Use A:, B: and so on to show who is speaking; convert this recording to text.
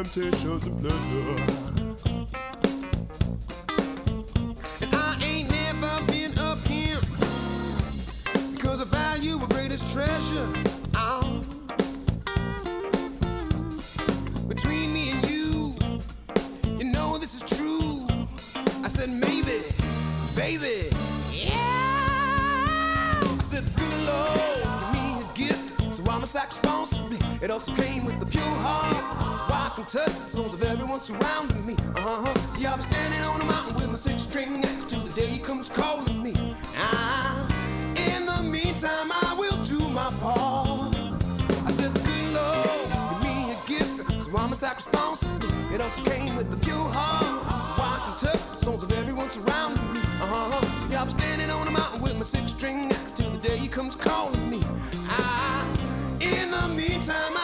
A: temptations and pleasure. And I ain't never been a pimp, because I value my greatest treasure. Between me and you, you know this is true. I said maybe, baby, yeah. I said the good Lord give me a gift, so I'm a saxophone. It also came with a pure heart, so I can touch the souls of everyone surrounding me. See, I'll be standing on a mountain with my six-string next to the day he comes calling me. In the meantime, I will do my part. I said the good Lord give me a gift, so I'm a saxophone. It also came with a pure heart, so I can touch the souls of everyone surrounding me. See, I'll be standing on a mountain with my six-string next to the day he comes calling me. In the meantime,